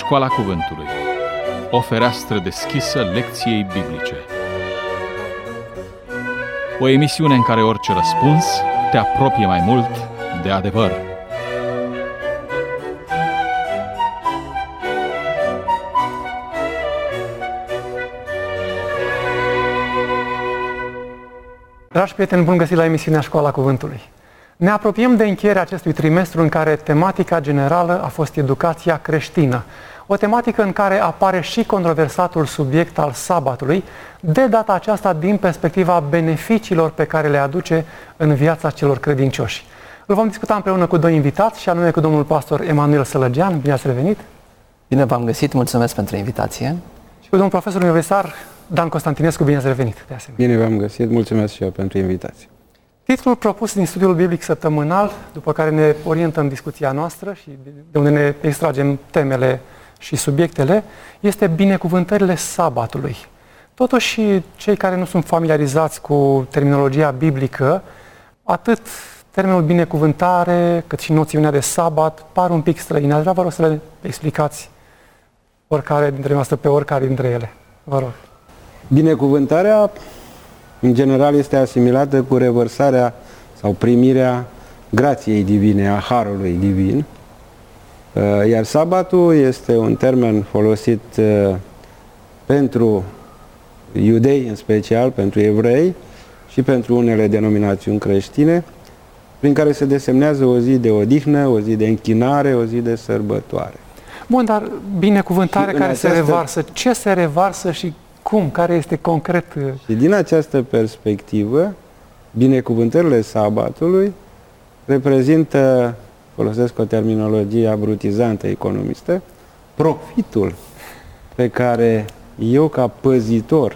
Școala Cuvântului. O fereastră deschisă lecției biblice. O emisiune în care orice răspuns te apropie mai mult de adevăr. Dragi prieteni, bun găsit la emisiunea Școala Cuvântului. Ne apropiem de încheierea acestui trimestru în care tematica generală a fost educația creștină. O tematică în care apare și controversatul subiect al sabatului, de data aceasta din perspectiva beneficiilor pe care le aduce în viața celor credincioși. Îl vom discuta împreună cu doi invitați, și anume cu domnul pastor Emanuel Sălăgean. Bine ați revenit! Bine v-am găsit, mulțumesc pentru invitație. Și cu domnul profesor universitar Dan Constantinescu. Bine ați revenit, de asemenea! Bine v-am găsit, mulțumesc și eu pentru invitație. Titlul propus din studiul biblic săptămânal, după care ne orientăm discuția noastră și de unde ne extragem temele și subiectele, este Binecuvântările sabatului. Totuși, cei care nu sunt familiarizați cu terminologia biblică, atât termenul binecuvântare, cât și noțiunea de sabat, par un pic străine. Aș vrea, vă rog, să le explicați oricare dintre noastre pe oricare dintre ele. Vă rog. Binecuvântarea, în general, este asimilată cu revărsarea sau primirea grației divine, a harului divin. Iar sabatul este un termen folosit pentru iudei, în special pentru evrei și pentru unele denominațiuni creștine, prin care se desemnează o zi de odihnă, o zi de închinare, o zi de sărbătoare. Bun, dar binecuvântare care se revarsă, ce se revarsă și cum? Care este concret? Și din această perspectivă, binecuvântările sabatului reprezintă, folosesc o terminologie abrutizantă economistă, profitul pe care eu, ca păzitor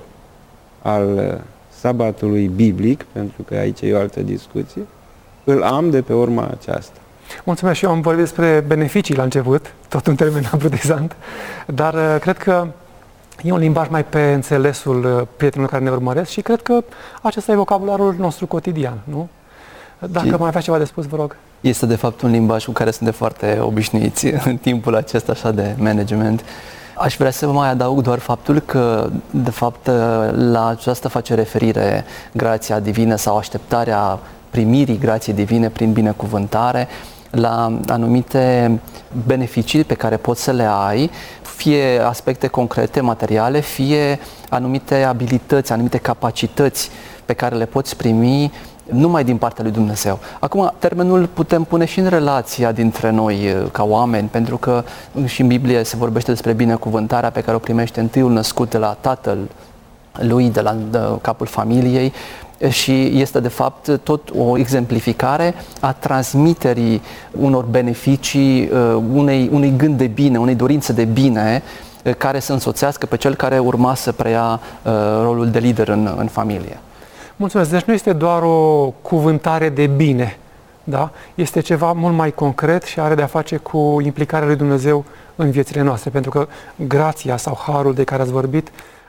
al sabatului biblic, pentru că aici e o altă discuție, îl am de pe urma aceasta. Mulțumesc, și eu am vorbit despre beneficii la început, tot un termen abrutizant, dar cred că e un limbaj mai pe înțelesul prietenilor care ne urmăresc și cred că acesta e vocabularul nostru cotidian, nu? Dacă mai aveți ceva de spus, vă rog. Este de fapt un limbaj cu care suntem foarte obișnuiți în timpul acesta așa de management. Aș vrea să mai adaug doar faptul că, de fapt, la aceasta face referire grația divină sau așteptarea primirii grației divine prin binecuvântare la anumite beneficii pe care poți să le ai, fie aspecte concrete, materiale, fie anumite abilități, anumite capacități pe care le poți primi numai din partea lui Dumnezeu. Acum, termenul putem pune și în relația dintre noi ca oameni, pentru că și în Biblie se vorbește despre binecuvântarea pe care o primește întâiul născut de la tatăl lui, de la capul familiei, și este de fapt tot o exemplificare a transmiterii unor beneficii, unui gând de bine, unei dorințe de bine care să însoțească pe cel care urma să preia rolul de lider în familie. Mulțumesc. Deci nu este doar o cuvântare de bine, da? Este ceva mult mai concret și are de-a face cu implicarea lui Dumnezeu în viețile noastre, pentru că grația sau harul de care ați vorbit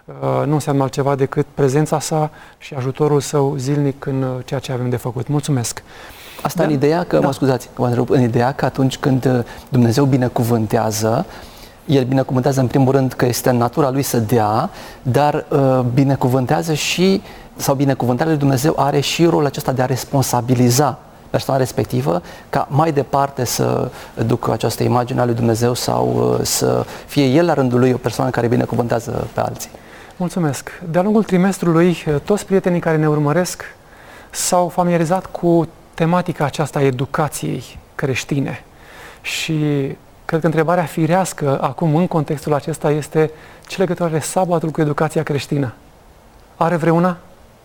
nu înseamnă altceva decât prezența sa și ajutorul său zilnic în ceea ce avem de făcut. Mulțumesc! Asta în ideea că, mă scuzați, în ideea că atunci când Dumnezeu binecuvântează, El binecuvântează în primul rând că este în natura Lui să dea, dar binecuvântează și, sau binecuvântarea lui Dumnezeu are și rolul acesta de a responsabiliza persoana respectivă ca mai departe să ducă această imagine a lui Dumnezeu sau să fie El la rândul Lui o persoană care binecuvântează pe alții. Mulțumesc! De-a lungul trimestrului, toți prietenii care ne urmăresc s-au familiarizat cu tematica aceasta a educației creștine și cred că întrebarea firească acum în contextul acesta este ce legătură are sabatul cu educația creștină? Are vreuna?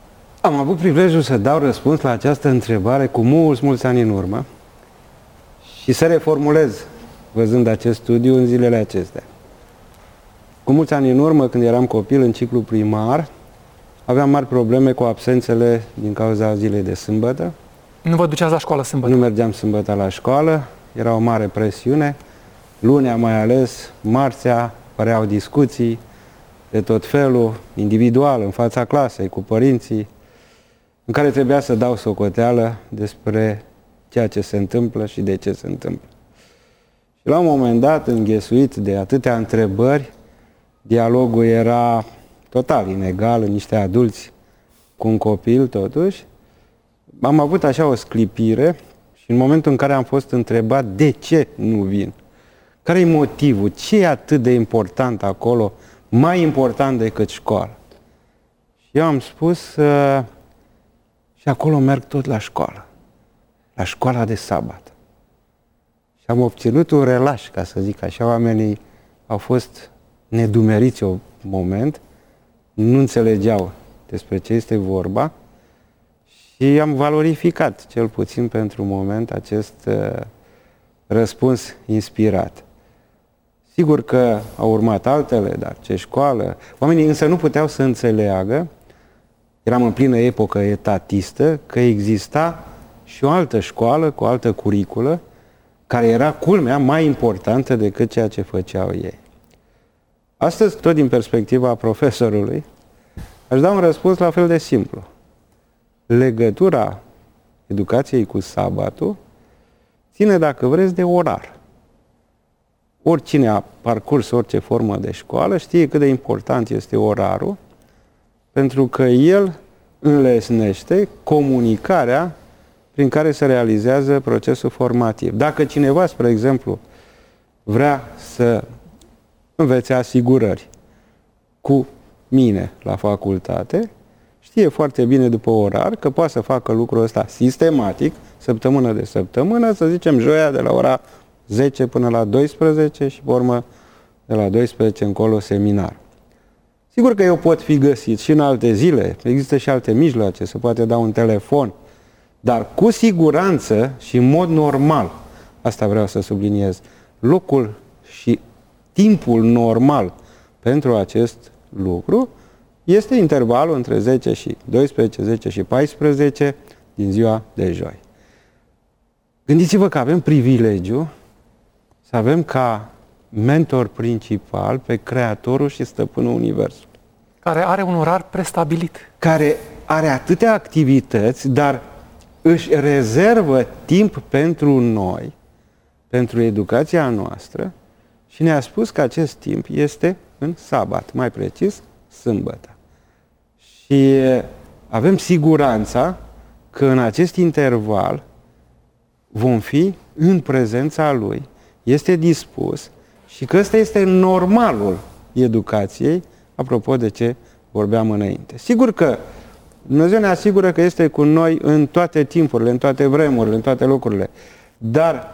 Am avut privilegiul să dau răspuns la această întrebare cu mulți ani în urmă și să reformulez văzând acest studiu în zilele acestea. Cu mulți ani în urmă, când eram copil în ciclu primar, aveam mari probleme cu absențele din cauza zilei de sâmbătă. Nu vă duceați la școală sâmbătă? Nu mergeam sâmbătă la școală, era o mare presiune. Lunea mai ales, marțea, păreau discuții de tot felul, individual, în fața clasei, cu părinții, în care trebuia să dau socoteală despre ceea ce se întâmplă și de ce se întâmplă. Și La un moment dat, înghesuit de atâtea întrebări, dialogul era total inegal, niște adulți cu un copil totuși. Am avut așa o sclipire și în momentul în care am fost întrebat de ce nu vin, care e motivul, ce e atât de important acolo, mai important decât școala. Și eu am spus, și acolo merg tot la școală, la școala de sabat. Și am obținut un relaș, ca să zic așa, oamenii au fost nedumeriți un moment, nu înțelegeau despre ce este vorba și am valorificat, cel puțin pentru un moment, acest răspuns inspirat. Sigur că au urmat altele, dar ce școală? Oamenii însă nu puteau să înțeleagă, eram în plină epocă etatistă, că exista și o altă școală, cu o altă curiculă, care era, culmea, mai importantă decât ceea ce făceau ei. Astăzi, tot din perspectiva profesorului, aș da un răspuns la fel de simplu. Legătura educației cu sabatul ține, dacă vreți, de orar. Oricine a parcurs orice formă de școală știe cât de important este orarul, pentru că el înlesnește comunicarea prin care se realizează procesul formativ. Dacă cineva, spre exemplu, vrea să învețe asigurări cu mine la facultate, știe foarte bine după orar că poate să facă lucrul ăsta sistematic, săptămână de săptămână, să zicem joia de la ora 10 până la 12 și pe urmă de la 12 încolo seminar. Sigur că eu pot fi găsit și în alte zile, există și alte mijloace, se poate da un telefon, dar cu siguranță și în mod normal, asta vreau să subliniez, locul și timpul normal pentru acest lucru este intervalul între 10 și 12, 10 și 14 din ziua de joi. Gândiți-vă că avem privilegiu să avem ca mentor principal pe Creatorul și Stăpânul Universului. Care are un orar prestabilit. Care are atâtea activități, dar își rezervă timp pentru noi, pentru educația noastră și ne-a spus că acest timp este în sabat, mai precis, sâmbătă. Și avem siguranța că în acest interval vom fi în prezența Lui, este dispus și că ăsta este normalul educației, apropo de ce vorbeam înainte. Sigur că Dumnezeu ne asigură că este cu noi în toate timpurile, în toate vremurile, în toate locurile. Dar,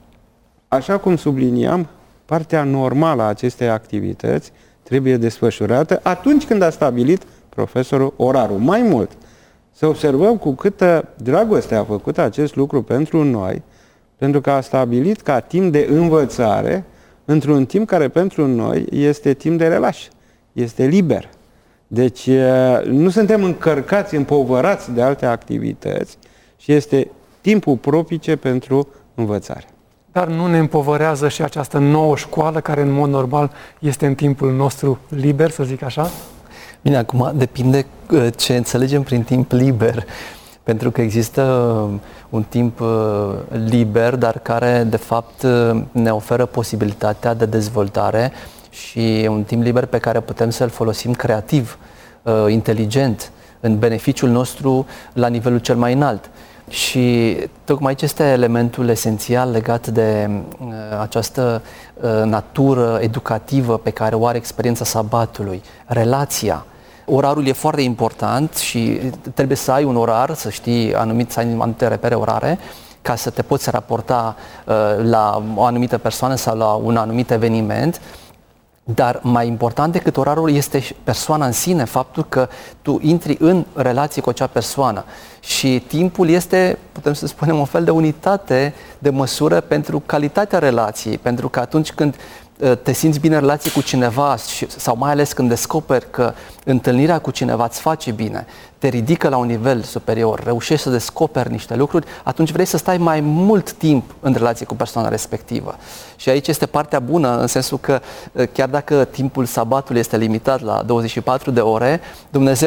așa cum subliniam, partea normală a acestei activități trebuie desfășurată atunci când a stabilit profesorul orarul. Mai mult, să observăm cu câtă dragoste a făcut acest lucru pentru noi, pentru că a stabilit ca timp de învățare, într-un timp care pentru noi este timp de relaș, este liber. Deci nu suntem încărcați, împovărați de alte activități și este timpul propice pentru învățare. Dar nu ne împovărează și această nouă școală care în mod normal este în timpul nostru liber, să zic așa? Bine, acum depinde ce înțelegem prin timp liber. Pentru că există un timp liber, dar care de fapt ne oferă posibilitatea de dezvoltare și un timp liber pe care putem să-l folosim creativ, inteligent, în beneficiul nostru la nivelul cel mai înalt. Și tocmai aici este elementul esențial legat de această natură educativă pe care o are experiența sabatului, relația. Orarul e foarte important și trebuie să ai un orar, să știi să ai anumite repere orare, ca să te poți raporta la o anumită persoană sau la un anumit eveniment. Dar mai important decât orarul este persoana în sine, faptul că tu intri în relație cu acea persoană. Și timpul este, putem să spunem, un fel de unitate de măsură pentru calitatea relației. Pentru că atunci când te simți bine în relație cu cineva sau mai ales când descoperi că întâlnirea cu cineva îți face bine, te ridică la un nivel superior, reușești să descoperi niște lucruri, atunci vrei să stai mai mult timp în relație cu persoana respectivă. Și aici este partea bună, în sensul că chiar dacă timpul sabatului este limitat la 24 de ore, Dumnezeu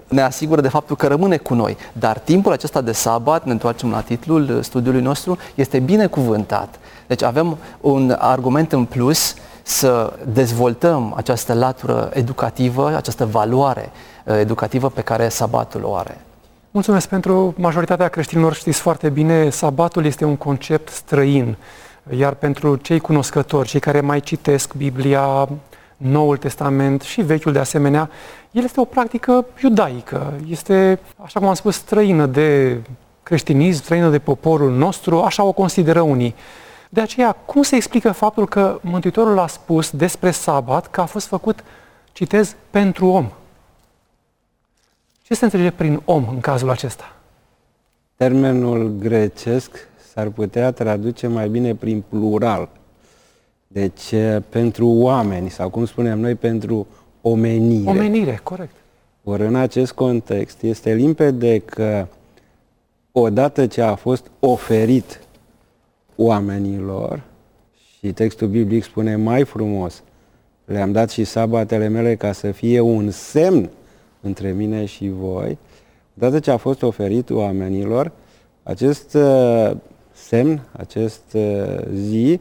ne asigură de faptul că rămâne cu noi. Dar timpul acesta de sabat, ne întoarcem la titlul studiului nostru, este binecuvântat. Deci avem un argument în plus să dezvoltăm această latură educativă, această valoare educativă pe care sabatul o are. Mulțumesc. Pentru majoritatea creștinilor, știți foarte bine, sabatul este un concept străin. Iar pentru cei cunoscători, cei care mai citesc Biblia, Noul Testament și Vechiul de asemenea, el este o practică iudaică. Este, așa cum am spus, străină de creștinism, străină de poporul nostru, așa o consideră unii. De aceea, cum se explică faptul că Mântuitorul a spus despre sabat că a fost făcut, citez, pentru om? Ce se înțelege prin om în cazul acesta? Termenul grecesc s-ar putea traduce mai bine prin plural. Deci, pentru oameni, sau cum spunem noi, pentru omenire. Omenire, corect. Ori în acest context este limpede că odată ce a fost oferit oamenilor, și textul biblic spune mai frumos, le-am dat și sabatele mele ca să fie un semn între mine și voi, odată ce a fost oferit oamenilor, acest semn, acest zi,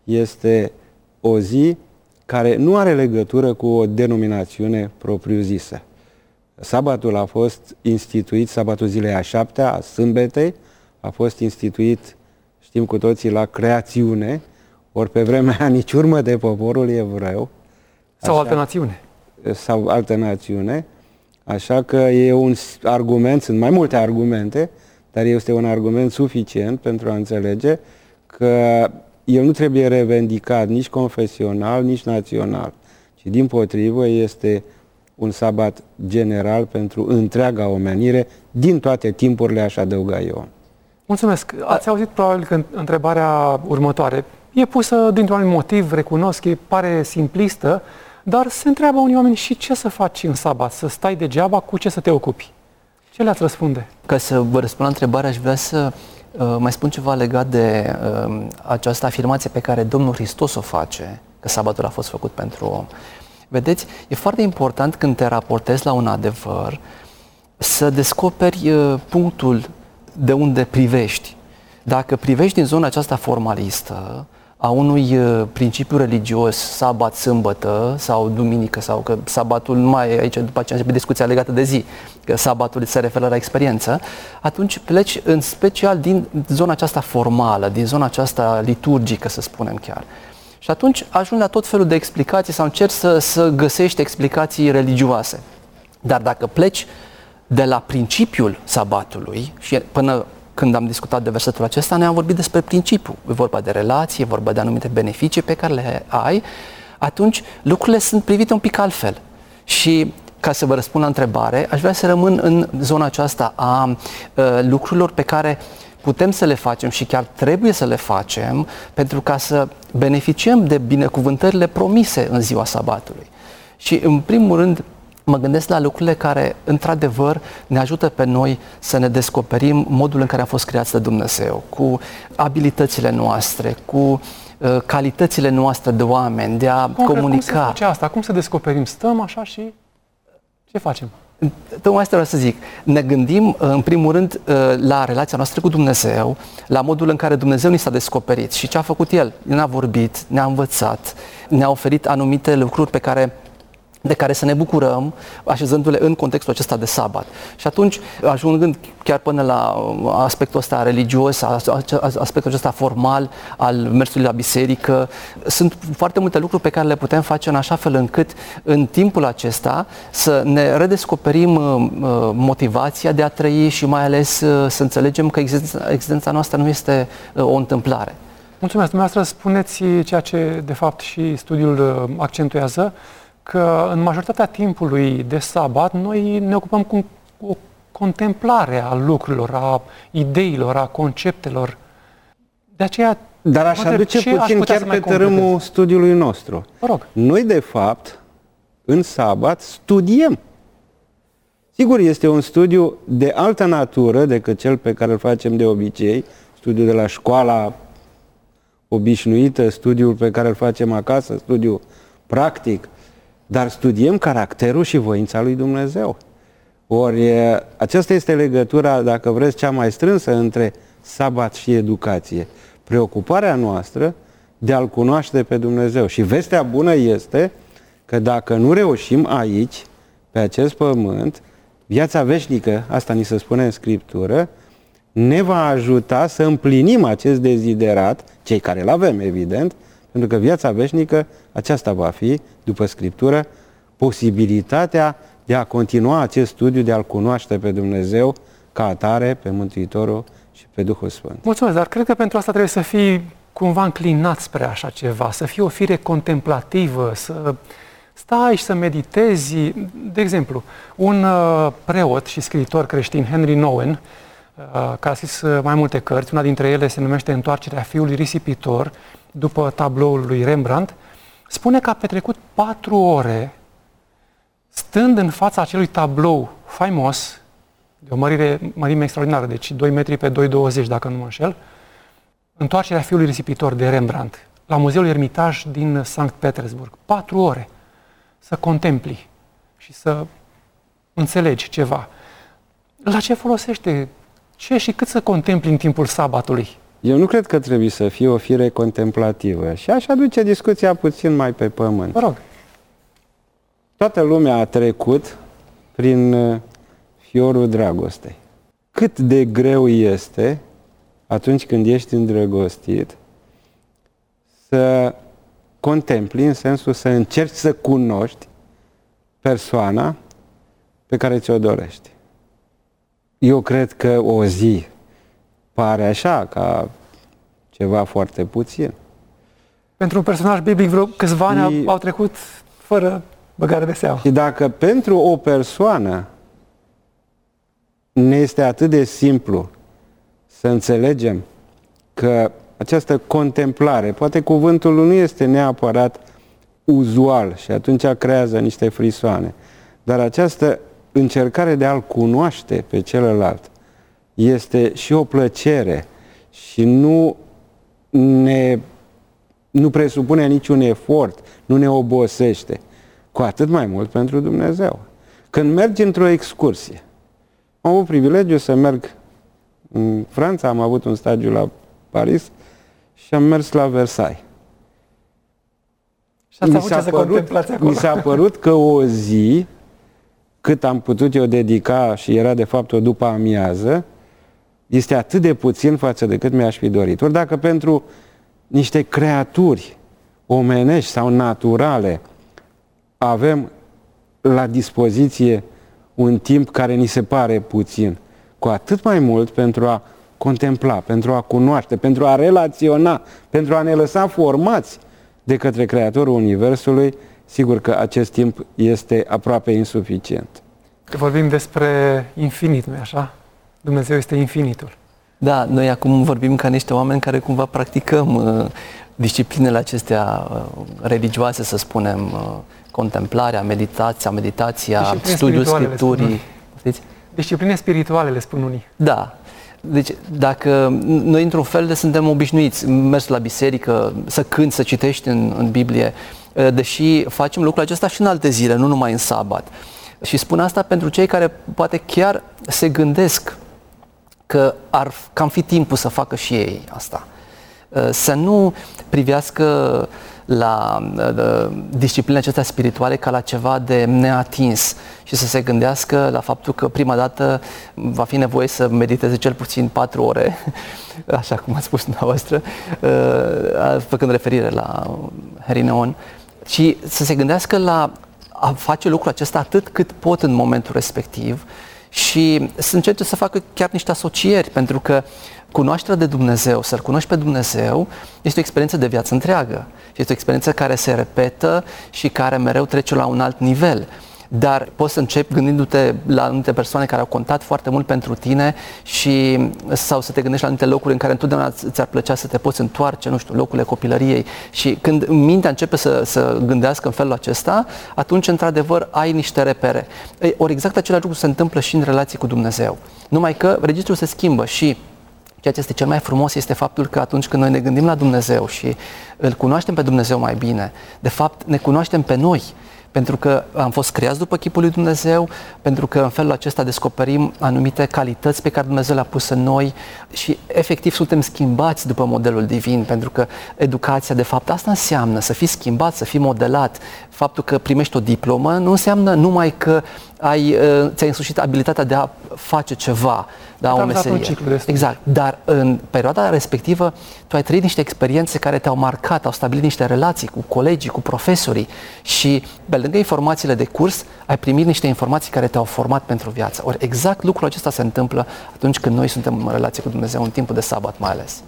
este o zi care nu are legătură cu o denominațiune propriu-zisă. Sabatul a fost instituit, sabatul zilei a 7-a, a sâmbetei, a fost instituit, știm cu toții, la creațiune, ori pe vremea aia nici urmă de poporul evreu. Sau altă națiune. Sau altă națiune. Așa că e un argument, sunt mai multe argumente, dar este un argument suficient pentru a înțelege că el nu trebuie revendicat nici confesional, nici național, ci dimpotrivă este un sabat general pentru întreaga omenire, din toate timpurile, aș adăuga eu. Mulțumesc. Ați auzit probabil că întrebarea următoare e pusă dintr-un anumit motiv, recunosc, pare simplistă, dar se întreabă unii oameni și ce să faci în sabat, să stai degeaba, cu ce să te ocupi? Ce le-ați răspunde? Ca să vă răspund la întrebare, aș vrea să mai spun ceva legat de această afirmație pe care Domnul Hristos o face, că sabatul a fost făcut pentru om. Vedeți, e foarte important când te raportezi la un adevăr să descoperi punctul de unde privești. Dacă privești din zona aceasta formalistă, a unui principiu religios, sabat, sâmbătă sau duminică, sau că sabatul nu mai e aici, după aceea începe discuția legată de zi, că sabatul se referă la experiență, atunci pleci în special din zona aceasta formală, din zona aceasta liturgică, să spunem chiar. Și atunci ajungi la tot felul de explicații sau încerci să găsești explicații religioase. Dar dacă pleci de la principiul sabatului și până când am discutat de versetul acesta, ne-am vorbit despre principiu. E vorba de relație, e vorba de anumite beneficii pe care le ai, atunci lucrurile sunt privite un pic altfel. Și ca să vă răspund la întrebare, aș vrea să rămân în zona aceasta a lucrurilor pe care putem să le facem și chiar trebuie să le facem pentru ca să beneficiem de binecuvântările promise în ziua sabatului. Și în primul rând, mă gândesc la lucrurile care, într-adevăr, ne ajută pe noi să ne descoperim modul în care am fost creați de Dumnezeu, cu abilitățile noastre, cu calitățile noastre de oameni, de a comunica. Cum se face asta? Cum să descoperim? Stăm așa și ce facem? Tocmai asta vreau să zic. Ne gândim, în primul rând, la relația noastră cu Dumnezeu, la modul în care Dumnezeu ni s-a descoperit și ce a făcut El. Ne-a vorbit, ne-a învățat, ne-a oferit anumite lucruri de care să ne bucurăm, așezându-le în contextul acesta de sabat. Și atunci, ajungând chiar până la aspectul ăsta religios, aspectul acesta formal al mersului la biserică, sunt foarte multe lucruri pe care le putem face în așa fel încât în timpul acesta să ne redescoperim motivația de a trăi și mai ales să înțelegem că existența noastră nu este o întâmplare. Mulțumesc. Dumneavoastră spuneți ceea ce de fapt și studiul accentuează, că în majoritatea timpului de sabat noi ne ocupăm cu o contemplare a lucrurilor, a ideilor, a conceptelor. De aceea... Dar aș aduce puțin chiar pe tărâmul studiului nostru. Vă rog. Noi, de fapt, în sabat, studiem. Sigur, este un studiu de altă natură decât cel pe care îl facem de obicei, studiul de la școala obișnuită, studiul pe care îl facem acasă, studiu practic, dar studiem caracterul și voința lui Dumnezeu. Ori aceasta este legătura, dacă vreți, cea mai strânsă între sabat și educație. Preocuparea noastră de a-L cunoaște pe Dumnezeu. Și vestea bună este că dacă nu reușim aici, pe acest pământ, viața veșnică, asta ni se spune în Scriptură, ne va ajuta să împlinim acest deziderat, cei care îl avem, evident, pentru că viața veșnică, aceasta va fi, după Scriptură, posibilitatea de a continua acest studiu, de a-L cunoaște pe Dumnezeu ca atare, pe Mântuitorul și pe Duhul Sfânt. Mulțumesc, dar cred că pentru asta trebuie să fii cumva înclinat spre așa ceva, să fii o fire contemplativă, să stai și să meditezi. De exemplu, un preot și scriitor creștin, Henry Nouwen, care a scris mai multe cărți, una dintre ele se numește Întoarcerea fiului risipitor, după tabloul lui Rembrandt, spune că a petrecut 4 ore stând în fața acelui tablou faimos, de o mărime extraordinară, deci 2 metri pe 2,20 dacă nu mă înșel, Întoarcerea fiului risipitor de Rembrandt, la Muzeul Ermitaj din Sankt Petersburg. 4 ore să contempli și să înțelegi ceva. La ce folosește? Ce și cât să contempli în timpul sabatului? Eu nu cred că trebuie să fie o fire contemplativă și aș aduce discuția puțin mai pe pământ. Vă rog. Toată lumea a trecut prin fiorul dragostei. Cât de greu este, atunci când ești îndrăgostit, să contempli, în sensul să încerci să cunoști persoana pe care ți-o dorești. Eu cred că o zi pare așa, ca ceva foarte puțin. Pentru un personaj biblic, vreo câțiva ani au trecut fără băgare de seamă. Și dacă pentru o persoană ne este atât de simplu să înțelegem că această contemplare, poate cuvântul nu este neapărat uzual și atunci creează niște frisoane, dar această încercare de a-L cunoaște pe celălalt este și o plăcere și nu presupune niciun efort, nu ne obosește, cu atât mai mult pentru Dumnezeu. Când mergi într-o excursie, am avut privilegiul să merg în Franța, am avut un stagiu la Paris și am mers la Versailles. Și ați avut ce să contemplați acolo? Mi s-a părut că o zi, cât am putut eu dedica, și era de fapt o după amiază, este atât de puțin față de cât mi-aș fi dorit. Ori dacă pentru niște creaturi omenești sau naturale avem la dispoziție un timp care ni se pare puțin, cu atât mai mult pentru a contempla, pentru a cunoaște, pentru a relaționa, pentru a ne lăsa formați de către Creatorul Universului, sigur că acest timp este aproape insuficient. Vorbim despre infinit, nu-i așa? Dumnezeu este infinitul. Da, noi acum vorbim ca niște oameni care cumva practicăm disciplinele acestea religioase, să spunem, contemplarea, meditația, studiul Scripturii. Discipline spirituale, le spun unii. Da. Deci, dacă noi, într-un fel, suntem obișnuiți, mers la biserică, să cânti, să citești în Biblie, deși facem lucrul acesta și în alte zile, nu numai în sabat. Și spun asta pentru cei care poate chiar se gândesc că ar cam fi timpul să facă și ei asta. Să nu privească la disciplinele acestea spirituale ca la ceva de neatins și să se gândească la faptul că prima dată va fi nevoie să mediteze cel puțin 4 ore, așa cum a spus dumneavoastră, făcând referire la Henry Nouwen, și să se gândească la a face lucrul acesta atât cât pot în momentul respectiv și să încerce să facă chiar niște asocieri, pentru că cunoașterea de Dumnezeu, să-L cunoști pe Dumnezeu, este o experiență de viață întreagă. Și este o experiență care se repetă și care mereu trece la un alt nivel. Dar poți să începi gândindu-te la anumite persoane care au contat foarte mult pentru tine sau să te gândești la anumite locuri în care întotdeauna ți-ar plăcea să te poți întoarce, nu știu, locurile copilăriei. Și când mintea începe să gândească în felul acesta, atunci, într-adevăr, ai niște repere. Ori exact același lucru se întâmplă și în relații cu Dumnezeu. Numai că registrul se schimbă și ceea ce este cel mai frumos este faptul că atunci când noi ne gândim la Dumnezeu și îl cunoaștem pe Dumnezeu mai bine, de fapt ne cunoaștem pe noi pentru că am fost creați după chipul lui Dumnezeu, pentru că în felul acesta descoperim anumite calități pe care Dumnezeu le-a pus în noi și efectiv suntem schimbați după modelul divin, pentru că educația, de fapt, asta înseamnă să fii schimbat, să fii modelat. Faptul că primești o diplomă nu înseamnă numai că ți-ai însușit abilitatea de a face ceva, da, o meserie. Exact. Dar în perioada respectivă tu ai trăit niște experiențe care te-au marcat, au stabilit niște relații cu colegii, cu profesorii și pe lângă informațiile de curs ai primit niște informații care te-au format pentru viață. Ori exact lucrul acesta se întâmplă atunci când noi suntem în relație cu Dumnezeu, în timpul de sabat mai ales.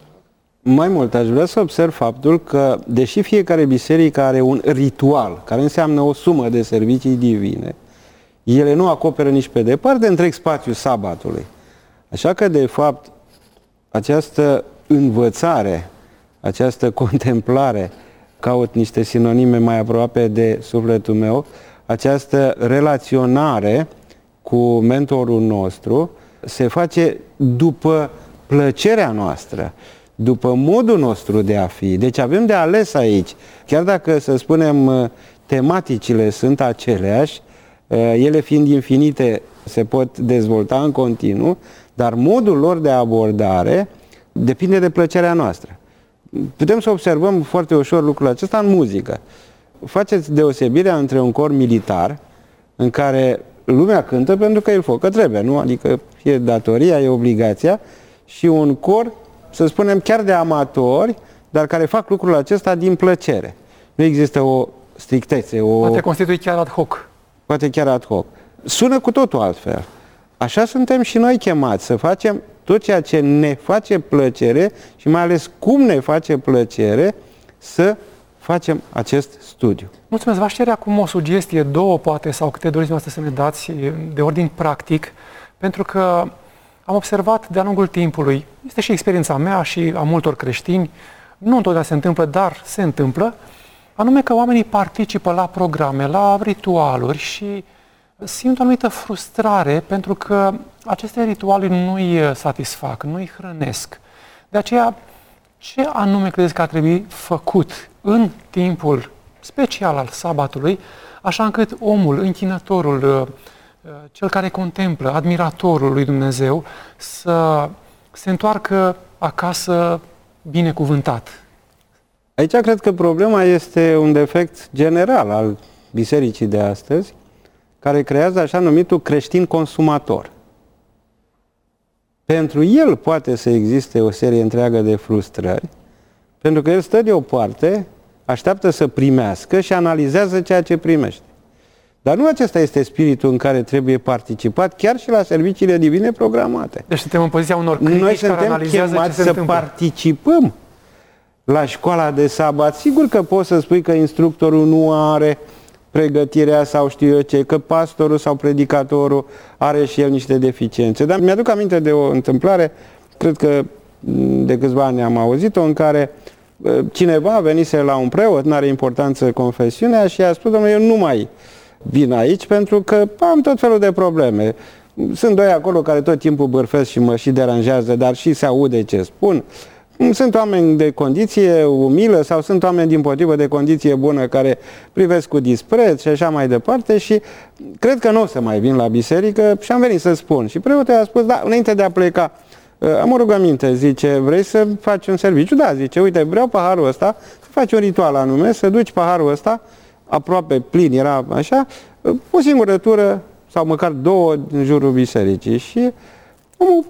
Mai mult, aș vrea să observ faptul că, deși fiecare biserică are un ritual, care înseamnă o sumă de servicii divine, ele nu acoperă nici pe departe întreg spațiul sabatului. Așa că, de fapt, această învățare, această contemplare, caut niște sinonime mai aproape de sufletul meu, această relaționare cu mentorul nostru se face după plăcerea noastră, după modul nostru de a fi. Deci avem de ales aici. Chiar dacă, să spunem, tematicile sunt aceleași, ele fiind infinite, se pot dezvolta în continuu, dar modul lor de abordare depinde de plăcerea noastră. Putem să observăm foarte ușor lucrul acesta în muzică. Faceți deosebirea între un cor militar, în care lumea cântă pentru că îl focă trebuie, nu? Adică e datoria, e obligația, și un cor, să spunem, chiar de amatori, dar care fac lucrul acesta din plăcere. Nu există o strictețe. Poate constitui chiar ad hoc. Poate chiar ad hoc. Sună cu totul altfel. Așa suntem și noi chemați să facem tot ceea ce ne face plăcere și mai ales cum ne face plăcere să facem acest studiu. Mulțumesc. V-aș cere acum o sugestie, două poate, sau câte doriți noastră să ne dați de ordin practic, pentru că am observat de-a lungul timpului, este și experiența mea și a multor creștini, nu întotdeauna se întâmplă, dar se întâmplă, anume că oamenii participă la programe, la ritualuri și simt o anumită frustrare pentru că aceste ritualuri nu îi satisfac, nu îi hrănesc. De aceea, ce anume credeți că ar trebui făcut în timpul special al sabatului, așa încât omul, închinătorul, cel care contemplă, admiratorul lui Dumnezeu, să se întoarcă acasă binecuvântat? Aici cred că problema este un defect general al bisericii de astăzi, care creează așa numitul creștin consumator. Pentru el poate să existe o serie întreagă de frustrări, pentru că el stă deoparte, așteaptă să primească și analizează ceea ce primește. Dar nu acesta este spiritul în care trebuie participat chiar și la serviciile divine programate. Deci suntem în poziția unor critici care analizează ce se întâmplă. Participăm la școala de sabat. Sigur că poți să spui că instructorul nu are pregătirea sau știu eu ce, că pastorul sau predicatorul are și el niște deficiențe. Dar mi-aduc aminte de o întâmplare, cred că de câțiva ani am auzit-o, în care cineva venise la un preot, n-are importanță confesiunea, și a spus: domnule, eu nu mai vin aici pentru că am tot felul de probleme. Sunt doi acolo care tot timpul bârfesc și mă și deranjează, dar și se aude ce spun. Sunt oameni de condiție umilă sau sunt oameni dimpotrivă de condiție bună care privesc cu dispreț și așa mai departe, și cred că nu o să mai vin la biserică și am venit să spun. Și preotul a spus: da, înainte de a pleca, am o rugăminte, zice, vrei să faci un serviciu? Da, zice, uite, vreau paharul ăsta, să faci un ritual anume, să duci paharul ăsta aproape plin, era așa, o singură tură sau măcar două în jurul bisericii. Și omul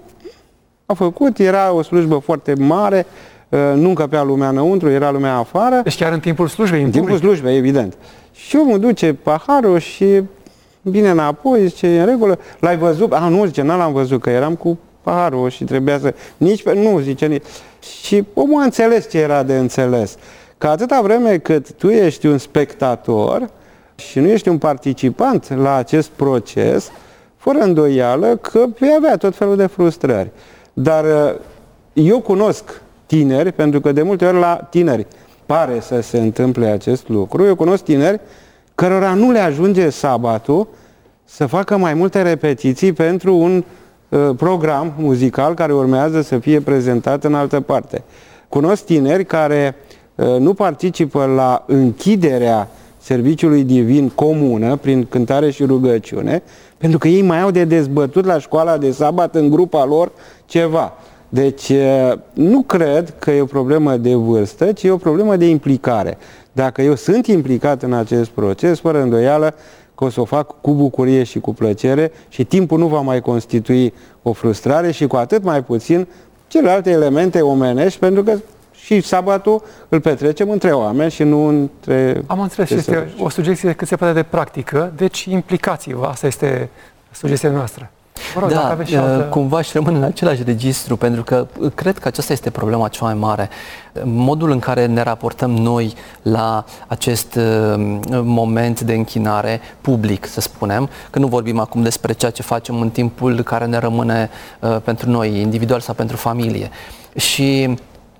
a făcut, era o slujbă foarte mare, nu încăpea lumea înăuntru, era lumea afară. Deci chiar în timpul slujbei? În timpul slujbei, evident. Și omul duce paharul și vine înapoi, zice, în regulă, l-ai văzut? Nu, zice, n-l-am văzut, că eram cu paharul și trebuia să... Nu, zice, nici. Și omul a înțeles ce era de înțeles. Că atâta vreme cât tu ești un spectator și nu ești un participant la acest proces, fără îndoială că vei avea tot felul de frustrări. Dar eu cunosc tineri, pentru că de multe ori la tineri pare să se întâmple acest lucru, eu cunosc tineri cărora nu le ajunge sabatul să facă mai multe repetiții pentru un program muzical care urmează să fie prezentat în altă parte. Cunosc tineri care nu participă la închiderea serviciului divin comună, prin cântare și rugăciune, pentru că ei mai au de dezbătut la școala de sabat în grupa lor ceva. Deci nu cred că e o problemă de vârstă, ci e o problemă de implicare. Dacă eu sunt implicat în acest proces, fără îndoială că o să o fac cu bucurie și cu plăcere și timpul nu va mai constitui o frustrare și cu atât mai puțin celelalte elemente omenești, pentru că și sabatul îl petrecem între oameni și nu între... Am înțeles și este o sugestie cât se poate de practică, deci implicați-vă, asta este sugestia noastră. Mă rog, da, aveți și altă... cumva și rămân în același registru, pentru că cred că aceasta este problema cea mai mare. Modul în care ne raportăm noi la acest moment de închinare public, să spunem, că nu vorbim acum despre ceea ce facem în timpul care ne rămâne pentru noi, individual sau pentru familie. Și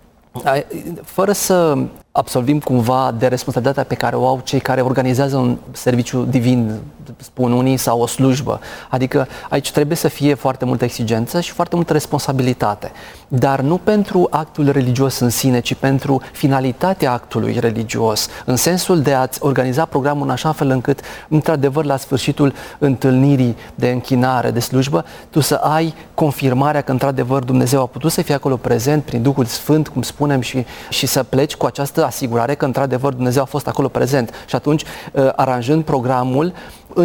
fără să absolvim cumva de responsabilitatea pe care o au cei care organizează un serviciu divin, spun unii, sau o slujbă. Adică aici trebuie să fie foarte multă exigență și foarte multă responsabilitate. Dar nu pentru actul religios în sine, ci pentru finalitatea actului religios, în sensul de a-ți organiza programul în așa fel încât, într-adevăr, la sfârșitul întâlnirii de închinare, de slujbă, tu să ai confirmarea că, într-adevăr, Dumnezeu a putut să fie acolo prezent prin Duhul Sfânt, cum spunem, și să pleci cu această asigurare că, într-adevăr, Dumnezeu a fost acolo prezent. Și atunci, aranjând programul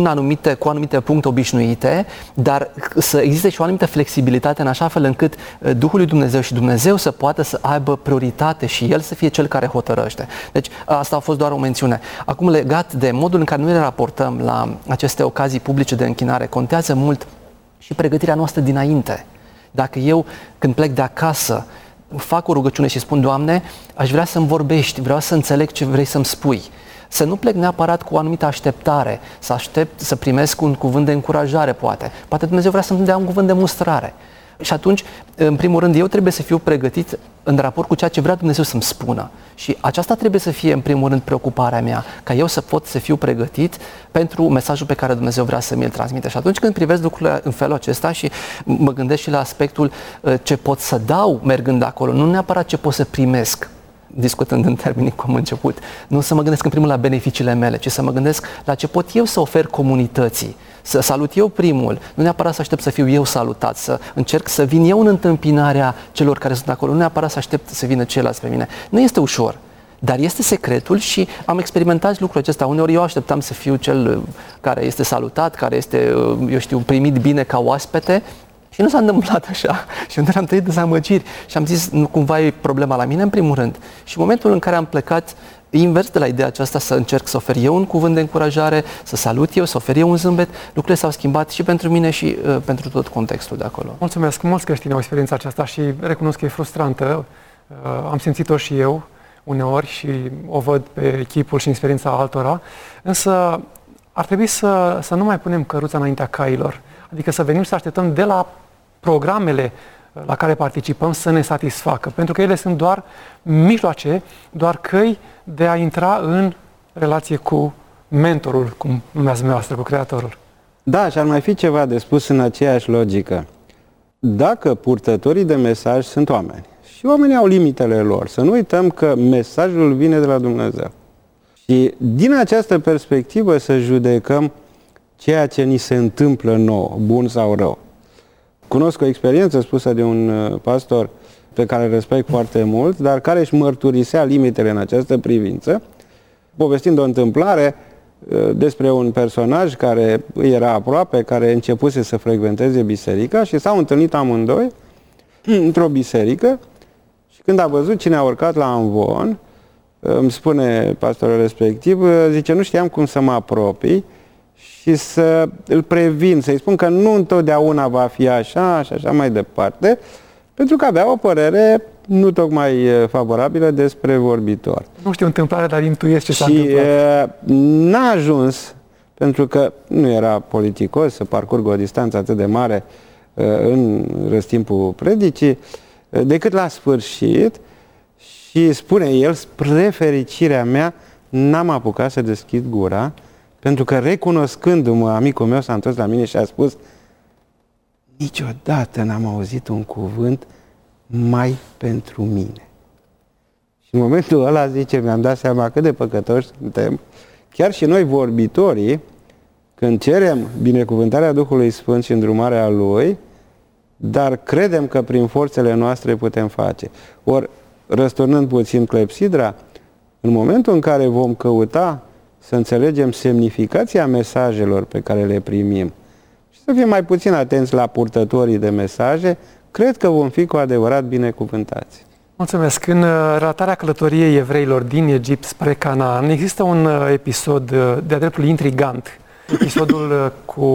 cu anumite puncte obișnuite, dar să existe și o anumită flexibilitate în așa fel încât Duhul lui Dumnezeu și Dumnezeu să poată să aibă prioritate și El să fie Cel care hotărăște. Deci asta a fost doar o mențiune. Acum, legat de modul în care noi ne raportăm la aceste ocazii publice de închinare, contează mult și pregătirea noastră dinainte. Dacă eu, când plec de acasă, fac o rugăciune și spun: Doamne, aș vrea să-mi vorbești, vreau să înțeleg ce vrei să-mi spui. Să nu plec neapărat cu o anumită așteptare, să aștept să primesc un cuvânt de încurajare, poate. Poate Dumnezeu vrea să-mi dea un cuvânt de mustrare. Și atunci, în primul rând, eu trebuie să fiu pregătit în raport cu ceea ce vrea Dumnezeu să-mi spună. Și aceasta trebuie să fie, în primul rând, preocuparea mea, ca eu să pot să fiu pregătit pentru mesajul pe care Dumnezeu vrea să mi-l transmite. Și atunci când privesc lucrurile în felul acesta și mă gândesc și la aspectul ce pot să dau mergând acolo, nu neapărat ce pot să primesc, discutând în termenii cum am început, nu să mă gândesc în primul la beneficiile mele, ci să mă gândesc la ce pot eu să ofer comunității, să salut eu primul, nu neapărat să aștept să fiu eu salutat, să încerc să vin eu în întâmpinarea celor care sunt acolo, nu neapărat să aștept să vină ceilalți pe mine. Nu este ușor, dar este secretul și am experimentat lucrul acesta. Uneori eu așteptam să fiu cel care este salutat, care este, eu știu, primit bine ca oaspete. Și nu s-a întâmplat așa. Și am trăit dezamăgiri. Și am zis, nu cumva e problema la mine, în primul rând. Și în momentul în care am plecat invers de la ideea aceasta, să încerc să ofer eu un cuvânt de încurajare, să salut eu, să ofer eu un zâmbet, lucrurile s-au schimbat și pentru mine și pentru tot contextul de acolo. Mulțumesc! Mulți creștini au experiența aceasta și recunosc că e frustrantă. Am simțit-o și eu uneori și o văd pe chipul și în experiența altora. Însă ar trebui să nu mai punem căruța înaintea cailor. Adică să venim să așteptăm de la programele la care participăm să ne satisfacă. Pentru că ele sunt doar mijloace, doar căi de a intra în relație cu mentorul, cum numeați dumneavoastră, cu Creatorul. Da, și ar mai fi ceva de spus în aceeași logică. Dacă purtătorii de mesaj sunt oameni și oamenii au limitele lor, să nu uităm că mesajul vine de la Dumnezeu. Și din această perspectivă să judecăm ceea ce ni se întâmplă nouă, bun sau rău. Cunosc o experiență spusă de un pastor pe care îl respect foarte mult, dar care își mărturisea limitele în această privință, povestind o întâmplare despre un personaj care îi era aproape, care începuse să frecventeze biserica și s-au întâlnit amândoi într-o biserică și când a văzut cine a urcat la amvon, îmi spune pastorul respectiv, zice, nu știam cum să mă apropii și să îl previn, să-i spun că nu întotdeauna va fi așa și așa mai departe, pentru că avea o părere nu tocmai favorabilă despre vorbitor. Nu știu întâmplarea, dar intuiesc ce s-a întâmplat. Și n-a ajuns, pentru că nu era politicos să parcurgă o distanță atât de mare în răstimpul predicii, decât la sfârșit, și spune el, spre fericirea mea, n-am apucat să deschid gura, pentru că recunoscându-mă, amicul meu s-a întors la mine și a spus, niciodată n-am auzit un cuvânt mai pentru mine. Și în momentul ăla, zice, mi-am dat seama cât de păcătoși suntem, chiar și noi vorbitorii, când cerem binecuvântarea Duhului Sfânt și îndrumarea Lui, dar credem că prin forțele noastre putem face. Ori, răsturnând puțin clepsidra, în momentul în care vom căuta să înțelegem semnificația mesajelor pe care le primim și să fim mai puțin atenți la purtătorii de mesaje, cred că vom fi cu adevărat binecuvântați. Mulțumesc. În relatarea călătoriei evreilor din Egipt spre Canaan există un episod de-a dreptul intrigant. Episodul cu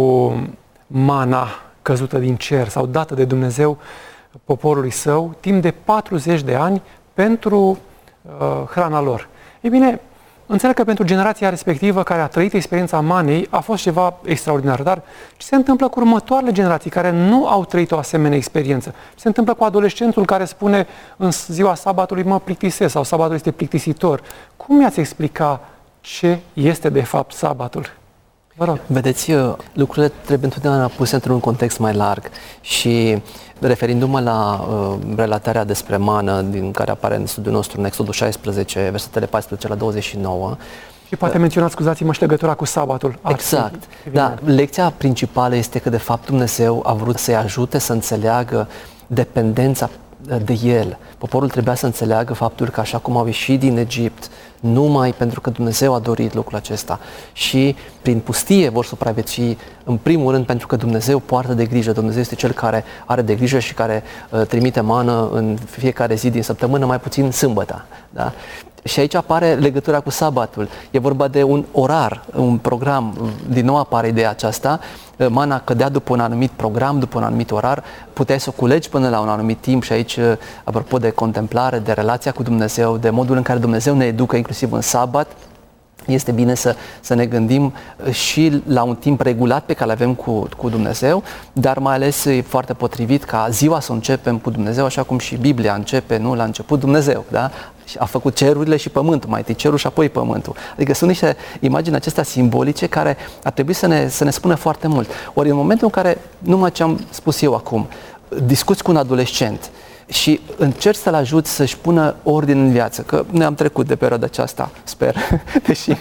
mana căzută din cer sau dată de Dumnezeu poporului său timp de 40 de ani pentru hrana lor. Ei bine, înțeleg că pentru generația respectivă care a trăit experiența manei a fost ceva extraordinar, dar ce se întâmplă cu următoarele generații care nu au trăit o asemenea experiență? Ce se întâmplă cu adolescentul care spune în ziua sabatului mă plictisesc sau sabatul este plictisitor? Cum mi-ați explica ce este de fapt sabatul? Vă rog. Vedeți, lucrurile trebuie întotdeauna puse într-un context mai larg și referindu-mă la relatarea despre mană din care apare în studiul nostru în Exodul 16, versetele 14 la 29. Și poate menționați, scuzați-mă, și legătura cu sabatul. Exact. Dar lecția principală este că de fapt Dumnezeu a vrut să-i ajute să înțeleagă dependența de El. Poporul trebuia să înțeleagă faptul că așa cum au ieșit din Egipt, numai pentru că Dumnezeu a dorit lucrul acesta și prin pustie vor supraviețui, în primul rând pentru că Dumnezeu poartă de grijă. Dumnezeu este Cel care are de grijă și care trimite mană în fiecare zi din săptămână, mai puțin sâmbătă. Da? Și aici apare legătura cu sabatul. E vorba de un orar, un program. Din nou apare ideea aceasta. Mana cădea după un anumit program, după un anumit orar. Puteai să o culegi până la un anumit timp și aici, apropo de contemplare, de relația cu Dumnezeu, de modul în care Dumnezeu ne educă inclusiv în sabat, este bine să ne gândim și la un timp regulat pe care îl avem cu Dumnezeu, dar mai ales e foarte potrivit ca ziua să o începem cu Dumnezeu, așa cum și Biblia începe, nu la început Dumnezeu, da? A făcut cerurile și pământul, mai întâi cerul și apoi pământul. Adică sunt niște imagini acestea simbolice care ar trebui să ne spună foarte mult. Ori în momentul în care, numai ce am spus eu acum, discuți cu un adolescent și încerci să-l ajuți să-și pună ordine în viață, că ne-am trecut de perioada aceasta, sper, deși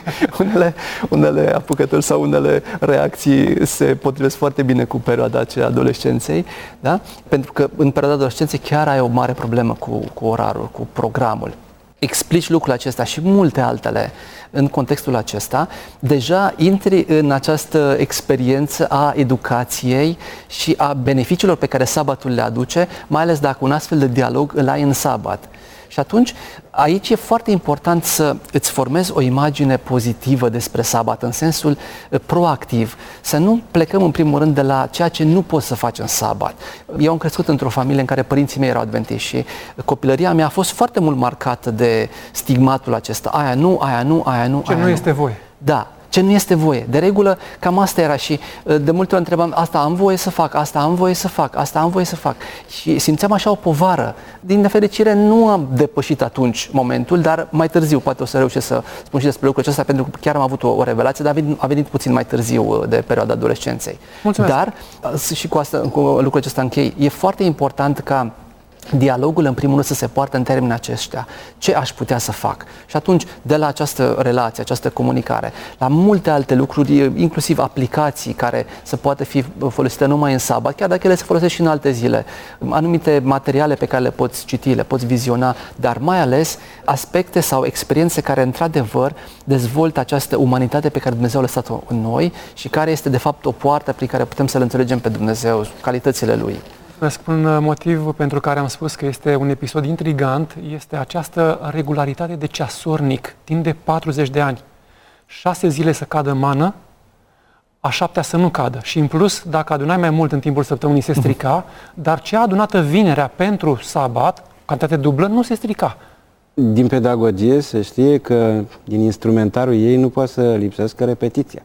unele apucături sau unele reacții se potrivesc foarte bine cu perioada aceea adolescenței, da? Pentru că în perioada adolescenței chiar ai o mare problemă cu orarul, cu programul. Explici lucrul acesta și multe altele în contextul acesta, deja intri în această experiență a educației și a beneficiilor pe care sabatul le aduce, mai ales dacă un astfel de dialog îl ai în sabat. Și atunci, aici e foarte important să îți formezi o imagine pozitivă despre sabat, în sensul proactiv. Să nu plecăm în primul rând de la ceea ce nu poți să faci în sabat. Eu am crescut într-o familie în care părinții mei erau adventiști și copilăria mea a fost foarte mult marcată de stigmatul acesta. Aia nu, aia nu, aia nu, Ce aia nu este voie. Da. Ce nu este voie. De regulă, cam asta era și de multe ori întrebam, asta am voie să fac, asta am voie să fac, asta am voie să fac. Și simțeam așa o povară. Din nefericire nu am depășit atunci momentul, dar mai târziu, poate o să reușesc să spun și despre lucrul acesta, pentru că chiar am avut o revelație, dar a venit puțin mai târziu de perioada adolescenței. Mulțumesc. Dar, și cu lucrul acesta închei, e foarte important ca dialogul, în primul rând, să se poartă în termenii aceștia. Ce aș putea să fac? Și atunci, de la această relație, această comunicare, la multe alte lucruri, inclusiv aplicații care să poată fi folosite numai în sabat, chiar dacă ele se folosesc și în alte zile, anumite materiale pe care le poți citi, le poți viziona, dar mai ales aspecte sau experiențe care, într-adevăr, dezvoltă această umanitate pe care Dumnezeu a lăsat-o în noi și care este, de fapt, o poartă prin care putem să-L înțelegem pe Dumnezeu, calitățile Lui. Un motiv pentru care am spus că este un episod intrigant este această regularitate de ceasornic, timp de 40 de ani. 6 zile să cadă mană, a 7-a să nu cadă. Și în plus, dacă adunai mai mult în timpul săptămânii, se strica, dar cea adunată vinerea pentru sabat, cantitate dublă, nu se strica. Din pedagogie se știe că din instrumentarul ei nu poate să lipsească repetiția.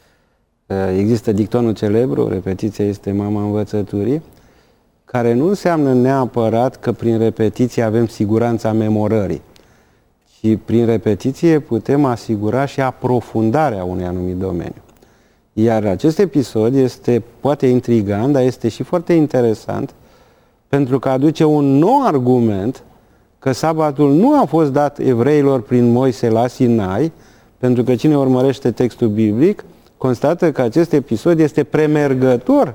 Există dictonul celebru, repetiția este mama învățăturii, care nu înseamnă neapărat că prin repetiție avem siguranța memorării, ci prin repetiție putem asigura și aprofundarea unui anumit domeniu. Iar acest episod este poate intrigant, dar este și foarte interesant, pentru că aduce un nou argument că sabatul nu a fost dat evreilor prin Moise la Sinai, pentru că cine urmărește textul biblic constată că acest episod este premergător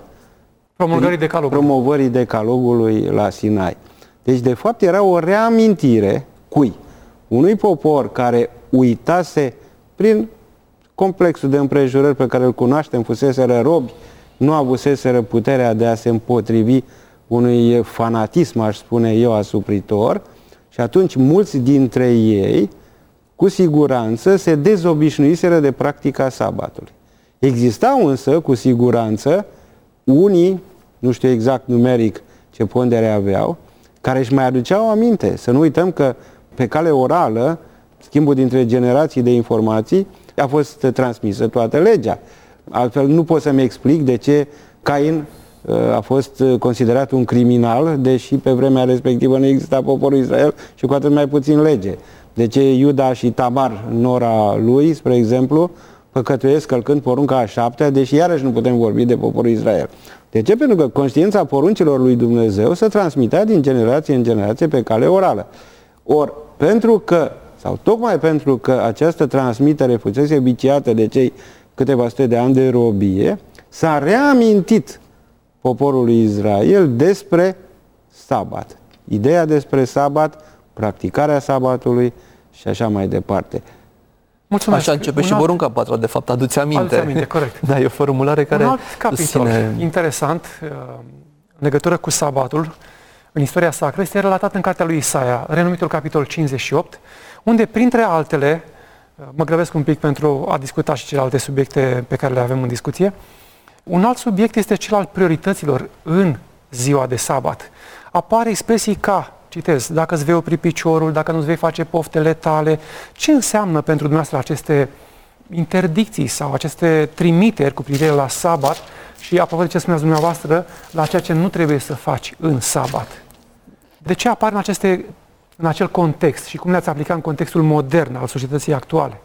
promovării decalogului la Sinai. Deci, de fapt, era o reamintire cui? Unui popor care uitase prin complexul de împrejurări pe care îl cunoaștem, fuseseră robi, nu avuseseră puterea de a se împotrivi unui fanatism, aș spune eu, asupritor, și atunci mulți dintre ei, cu siguranță, se dezobișnuiseră de practica sabatului. Existau însă, cu siguranță, unii, nu știu exact numeric ce pondere aveau, care își mai aduceau aminte. Să nu uităm că pe cale orală, schimbul dintre generații de informații a fost transmisă toată legea. Altfel nu pot să-mi explic de ce Cain a fost considerat un criminal, deși pe vremea respectivă nu exista poporul Israel și cu atât mai puțin lege. De ce Iuda și Tamar, nora lui, spre exemplu, păcătuiesc călcând porunca a 7-a, deși iarăși nu putem vorbi de poporul Israel. De ce? Pentru că conștiința poruncilor lui Dumnezeu se transmitea din generație în generație pe cale orală. Ori, pentru că, sau tocmai pentru că această transmitere fusese viciată de cei câteva sute de ani de robie, s-a reamintit poporului Israel despre sabat. Ideea despre sabat, practicarea sabatului și așa mai departe. Mulțumesc. Așa începe și porunca 4, de fapt, aduți aminte. Aduți aminte, corect. Da, e o formulare care un alt capitol interesant în legătură cu sabatul în istoria sacră este relatat în cartea lui Isaia, renumitul capitol 58, unde, printre altele, mă grăbesc un pic pentru a discuta și celelalte subiecte pe care le avem în discuție, un alt subiect este cel al priorităților în ziua de sabat. Apare expresii ca, citez, dacă îți vei opri piciorul, dacă nu îți vei face poftele tale. Ce înseamnă pentru dumneavoastră aceste interdicții sau aceste trimiteri cu privire la sabat și, apropo de ce spuneați dumneavoastră, la ceea ce nu trebuie să faci în sabat? De ce apar în acel context și cum le-ați aplicat în contextul modern al societății actuale?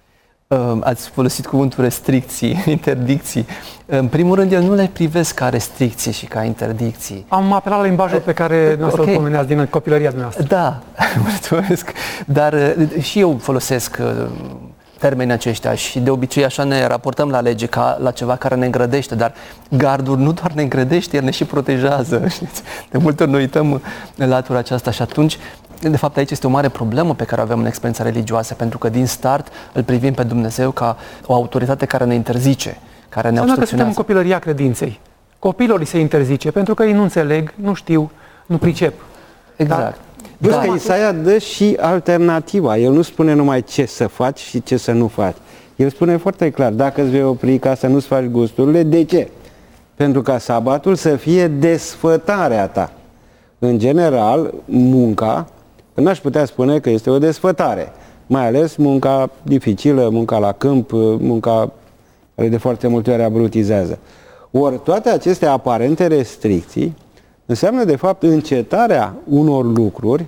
Ați folosit cuvântul restricții, interdicții. În primul rând, eu nu le privesc ca restricții și ca interdicții. Am apelat la limbajul pe care noastră îl pomeneați din copilăria dumneavoastră. Da, mulțumesc. Dar și eu folosesc termenii aceștia și de obicei așa ne raportăm la lege ca la ceva care ne îngrădește, dar gardul nu doar ne îngrădește, el ne și protejează. Știți? De multe ori noi uităm latura aceasta și atunci, de fapt, aici este o mare problemă pe care o avem în experiența religioasă, pentru că din start îl privim pe Dumnezeu ca o autoritate care ne interzice, care ne obstrucționează. Suntem în copilăria credinței. Copiilor li se interzice, pentru că ei nu înțeleg, nu știu, nu pricep. Exact. Plus că Isaia dă și alternativa. El nu spune numai ce să faci și ce să nu faci. El spune foarte clar, dacă îți vei opri ca să nu-ți faci gusturile, de ce? Pentru ca sabatul să fie desfătarea ta. În general, munca, n-aș putea spune că este o desfătare. Mai ales munca dificilă, munca la câmp, munca care de foarte multe ori abrutizează. Ori toate aceste aparente restricții înseamnă de fapt încetarea unor lucruri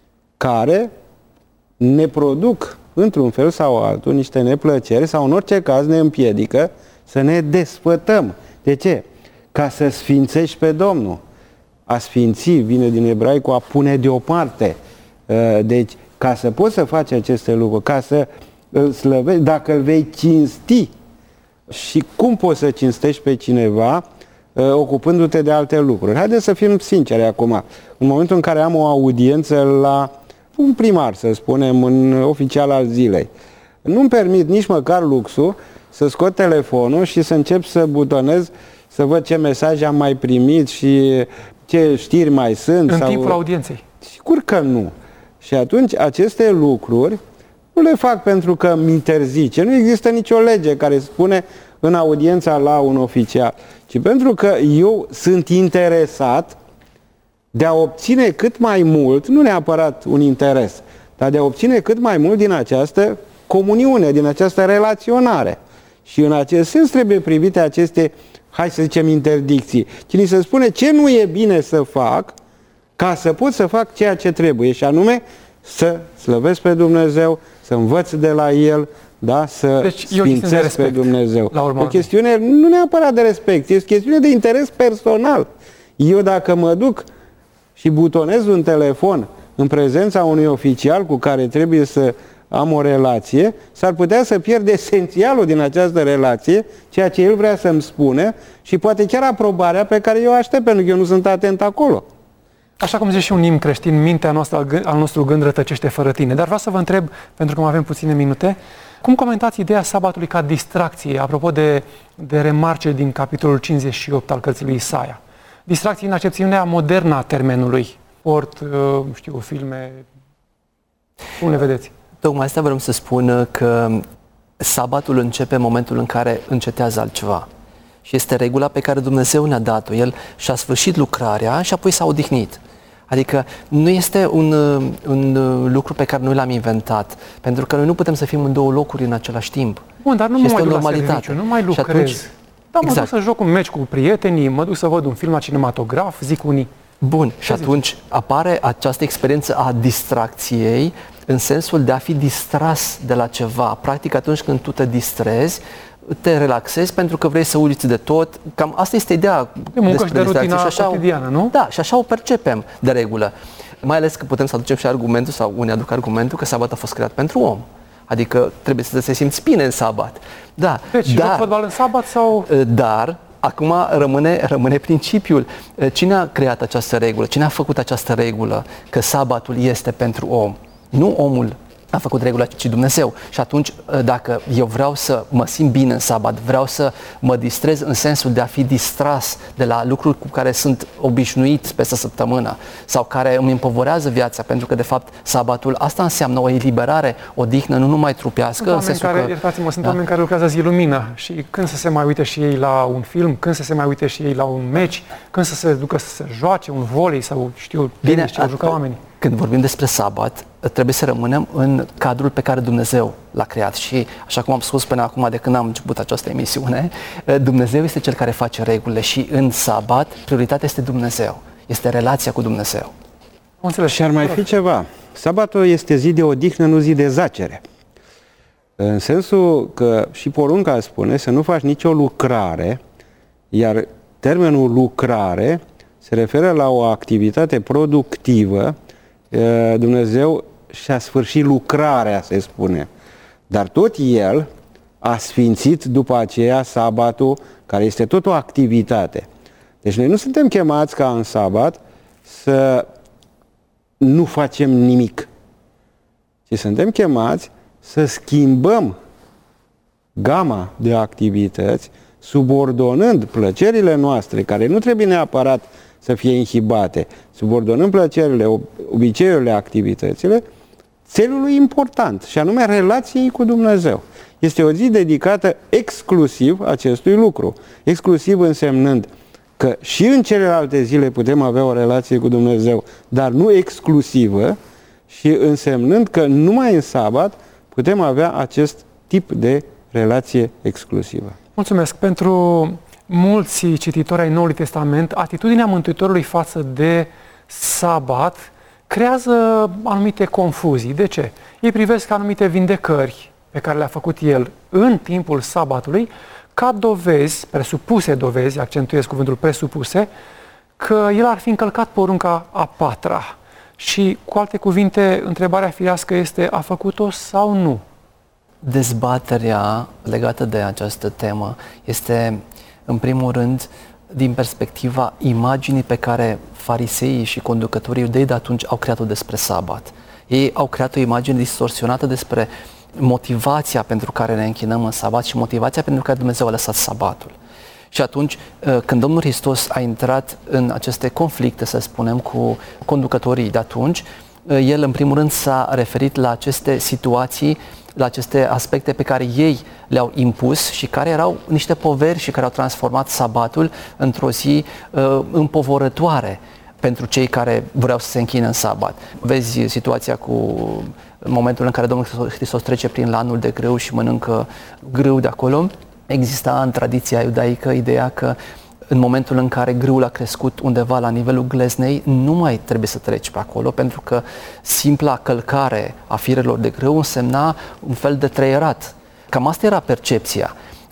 care ne produc într-un fel sau altul niște neplăceri sau în orice caz ne împiedică să ne desfătăm. De ce? Ca să sfințești pe Domnul. A sfinți vine din ebraic cu a pune deoparte. Deci, ca să poți să faci aceste lucruri, ca să îl slăvești, dacă îl vei cinsti, și cum poți să cinstești pe cineva ocupându-te de alte lucruri? Haideți să fim sinceri acum. În momentul în care am o audiență la un primar, să spunem, un oficial al zilei, nu-mi permit nici măcar luxul să scot telefonul și să încep să butonez, să văd ce mesaje am mai primit și ce știri mai sunt. În timpul audienței? Sigur că nu. Și atunci aceste lucruri nu le fac pentru că îmi interzice. Nu există nicio lege care spune în audiența la un oficial, ci pentru că eu sunt interesat de a obține cât mai mult, nu neapărat un interes, dar de a obține cât mai mult din această comuniune, din această relaționare. Și în acest sens trebuie privite aceste, hai să zicem, interdicții. Cine se spune ce nu e bine să fac ca să pot să fac ceea ce trebuie, și anume să slăvesc pe Dumnezeu, să învăț de la El, da, să sfințesc pe Dumnezeu. O chestiune nu neapărat de respect, este o chestiune de interes personal. Eu dacă mă duc și butonez un telefon în prezența unui oficial cu care trebuie să am o relație, s-ar putea să pierd esențialul din această relație, ceea ce el vrea să-mi spune și poate chiar aprobarea pe care eu o aștept, pentru că eu nu sunt atent acolo. Așa cum zice și un imn creștin, mintea noastră, al nostru gând rătăcește fără tine. Dar vreau să vă întreb, pentru că mai avem puține minute, cum comentați ideea sabatului ca distracție, apropo de remarce din capitolul 58 al cărții lui Isaia? Distracție în accepțiunea modernă a termenului. Sport, filme, cum le vedeți? Tocmai asta vreau să spun că sabatul începe în momentul în care încetează altceva. Și este regula pe care Dumnezeu ne-a dat-o. El și-a sfârșit lucrarea și apoi s-a odihnit. Adică nu este un lucru pe care noi l-am inventat, pentru că noi nu putem să fim în două locuri în același timp. Bun, dar nu mă mai duc la serviciu, nu mai lucrez. Atunci, mă duc să joc un meci cu prietenii, mă duc să văd un film la cinematograf, zic unii. Bun, și atunci apare această experiență a distracției în sensul de a fi distras de la ceva. Practic, atunci când tu te distrezi, te relaxezi pentru că vrei să uiți de tot. Cam asta este ideea de muncă și de rutina cotidiană, nu? Da, și așa o percepem de regulă. Mai ales că putem să aducem și argumentul, sau unii aduc argumentul, că sabat a fost creat pentru om. Adică trebuie să te simți bine în sabat. Da, deci, joc fotbal în sabat sau... Dar acum rămâne principiul. Cine a creat această regulă? Cine a făcut această regulă că sabatul este pentru om? Nu omul a făcut regula, ci Dumnezeu. Și atunci, dacă eu vreau să mă simt bine în sabat, vreau să mă distrez în sensul de a fi distras de la lucruri cu care sunt obișnuit peste săptămână sau care îmi împovorează viața, pentru că, de fapt, sabatul asta înseamnă o eliberare, o odihnă, nu numai trupească. Sunt oameni care lucrează zi lumină și când să se mai uite și ei la un film, când să se mai uite și ei la un meci, când să se ducă să se joace un volei sau tenis, ce au jucat oamenii. Când vorbim despre sabat, trebuie să rămânem în cadrul pe care Dumnezeu l-a creat și, așa cum am spus până acum de când am început această emisiune, Dumnezeu este Cel care face regulile și în sabat prioritatea este Dumnezeu, este relația cu Dumnezeu. Și ar mai fi ceva. Sabatul este zi de odihnă, nu zi de zacere. În sensul că și porunca spune să nu faci nicio lucrare, iar termenul lucrare se referă la o activitate productivă. Dumnezeu și-a sfârșit lucrarea, se spune. Dar tot El a sfințit după aceea sabatul, care este tot o activitate. Deci noi nu suntem chemați ca în sabat să nu facem nimic, ci suntem chemați să schimbăm gama de activități, subordonând plăcerile noastre, care nu trebuie neapărat să fie inhibate, subordonând plăcerile, obiceiurile, activitățile, țelului important, și anume relației cu Dumnezeu. Este o zi dedicată exclusiv acestui lucru. Exclusiv însemnând că și în celelalte zile putem avea o relație cu Dumnezeu, dar nu exclusivă, și însemnând că numai în sabat putem avea acest tip de relație exclusivă. Mulțumesc. Pentru mulți cititori ai Noului Testament, atitudinea Mântuitorului față de sabat creează anumite confuzii. De ce? Ei privesc anumite vindecări pe care le-a făcut El în timpul sabatului ca dovezi, presupuse dovezi, accentuez cuvântul presupuse, că El ar fi încălcat porunca a patra. Și, cu alte cuvinte, întrebarea firească este, a făcut-o sau nu? Dezbaterea legată de această temă este, în primul rând, din perspectiva imaginii pe care fariseii și conducătorii iudei de atunci au creat-o despre sabat. Ei au creat o imagine distorsionată despre motivația pentru care ne închinăm în sabat și motivația pentru care Dumnezeu a lăsat sabatul. Și atunci, când Domnul Hristos a intrat în aceste conflicte, să spunem, cu conducătorii de atunci, El, în primul rând, s-a referit la aceste situații, la aceste aspecte pe care ei le-au impus și care erau niște poveri și care au transformat sabatul într-o zi împovărătoare pentru cei care vreau să se închine în sabat. Vezi situația cu momentul în care Domnul Hristos trece prin lanul de grâu și mănâncă grâu de acolo. Exista în tradiția iudaică ideea că în momentul în care grâul a crescut undeva la nivelul gleznei, nu mai trebuie să treci pe acolo, pentru că simpla călcare a firelor de grâu însemna un fel de treierat. Cam asta era percepția.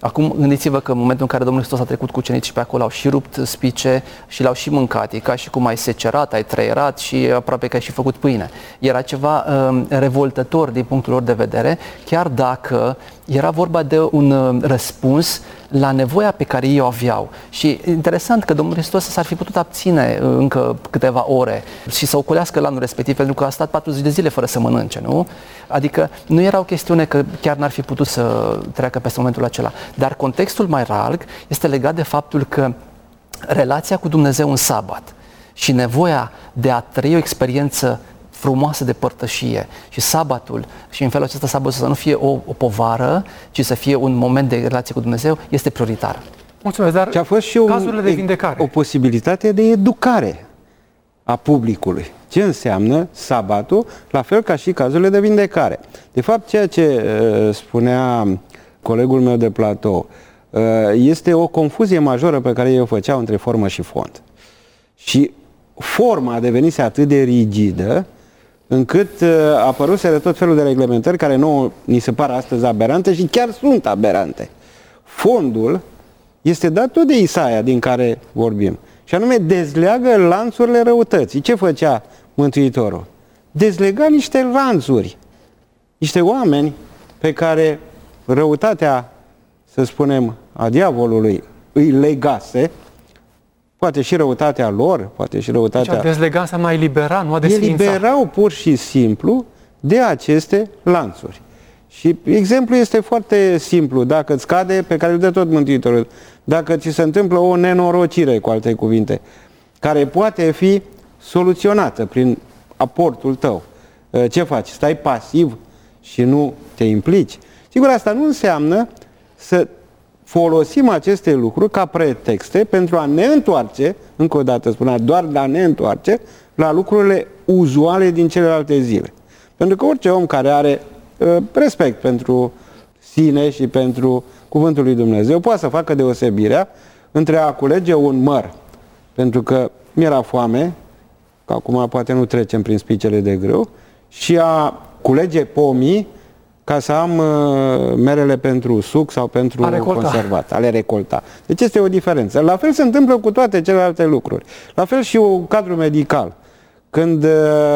Acum gândiți-vă că în momentul în care Domnul Hristos a trecut cu ucenicii pe acolo, au și rupt spice și le-au și mâncat. E ca și cum ai secerat, ai trăierat și aproape că ai și făcut pâine. Era ceva revoltător din punctul lor de vedere, chiar dacă era vorba de un răspuns la nevoia pe care ei o aveau. Și interesant că Domnul Hristos s-ar fi putut abține încă câteva ore și să ocolească lanul respectiv, pentru că a stat 40 de zile fără să mănânce, nu? Adică nu era o chestiune că chiar n-ar fi putut să treacă peste momentul acela. Dar contextul mai larg este legat de faptul că relația cu Dumnezeu în sabat și nevoia de a trăi o experiență frumoasă de părtășie și sabatul, și în felul acesta sabatul să nu fie o povară, ci să fie un moment de relație cu Dumnezeu, este prioritar. Mulțumesc, dar și a fost și cazurile de vindecare. O posibilitate de educare a publicului. Ce înseamnă sabatul, la fel ca și cazurile de vindecare. De fapt, ceea ce spunea colegul meu de platou, este o confuzie majoră pe care ei o făceau între formă și fond. Și forma devenise atât de rigidă, încât apăruseră tot felul de reglementări care nouă ni se par astăzi aberante și chiar sunt aberante. Fondul este dat tot de Isaia din care vorbim. Și anume dezleagă lanțurile răutății. Ce făcea Mântuitorul? Dezlega niște lanțuri. Niște oameni pe care răutatea, să spunem, a diavolului îi legase, poate și răutatea lor, poate și răutatea... Deci a dezlega înseamnă a elibera, nu a desființa. Eliberau pur și simplu de aceste lanțuri. Și exemplul este foarte simplu. Dacă îți cade, pe care îl dă tot Mântuitorul, dacă ți se întâmplă o nenorocire, cu alte cuvinte, care poate fi soluționată prin aportul tău, ce faci? Stai pasiv și nu te implici? Sigur, asta nu înseamnă să folosim aceste lucruri ca pretexte pentru a ne întoarce, încă o dată spunea, doar de a ne întoarce la lucrurile uzuale din celelalte zile. Pentru că orice om care are respect pentru sine și pentru cuvântul lui Dumnezeu poate să facă deosebirea între a culege un măr, pentru că mi-era foame, că acum poate nu trecem prin spicele de grâu, și a culege pomii ca să am merele pentru suc sau pentru conservat, a le recolta. Deci este o diferență. La fel se întâmplă cu toate celelalte lucruri. La fel și un cadru medical. Când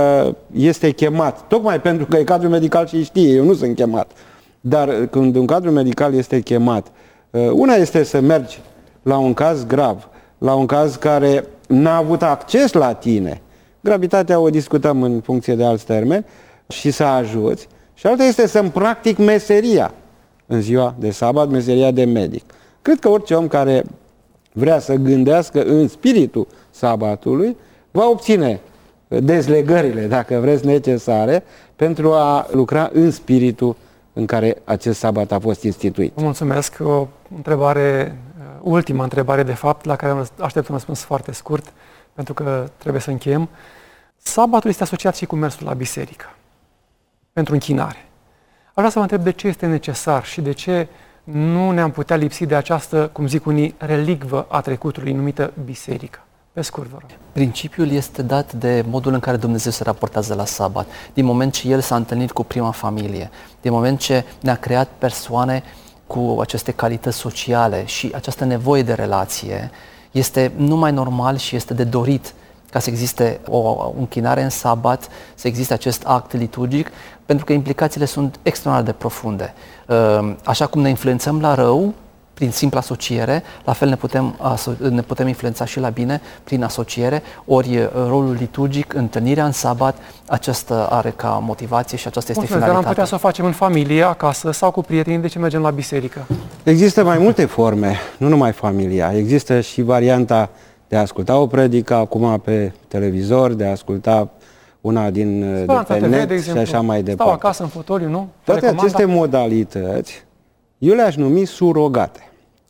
este chemat, tocmai pentru că e cadru medical și știe, eu nu sunt chemat, dar când un cadru medical este chemat, una este să mergi la un caz grav, la un caz care n-a avut acces la tine, gravitatea o discutăm în funcție de alți termeni, și să ajuți, și alta este să-mi practic meseria în ziua de sabat, meseria de medic. Cred că orice om care vrea să gândească în spiritul sabatului va obține dezlegările, dacă vreți, necesare pentru a lucra în spiritul în care acest sabat a fost instituit. Vă mulțumesc. O întrebare, ultima întrebare de fapt, la care aștept un răspuns foarte scurt, pentru că trebuie să încheiem. Sabatul este asociat și cu mersul la biserică, pentru închinare. Aș vrea să vă întreb de ce este necesar și de ce nu ne-am putea lipsi de această, cum zic unii, relicvă a trecutului numită biserică. Pe scurt, vă rog. Principiul este dat de modul în care Dumnezeu se raportează la sabat. Din moment ce El s-a întâlnit cu prima familie, din moment ce ne-a creat persoane cu aceste calități sociale și această nevoie de relație, este numai normal și este de dorit ca să existe o închinare în sabat, să existe acest act liturgic, pentru că implicațiile sunt extraordinar de profunde. Așa cum ne influențăm la rău, prin simpla asociere, la fel ne putem influența și la bine prin asociere, ori rolul liturgic, întâlnirea în sabat, aceasta are ca motivație și aceasta este finalitatea. Dar am putea să o facem în familie, acasă sau cu prietenii, de ce mergem la biserică? Există mai multe forme, nu numai familia. Există și varianta de a asculta o predică acum pe televizor, de a asculta una de pe TV, net de exemplu, și așa mai departe. Stau acasă în fotoliu, nu? Toate aceste modalități, eu le-aș numi surogate.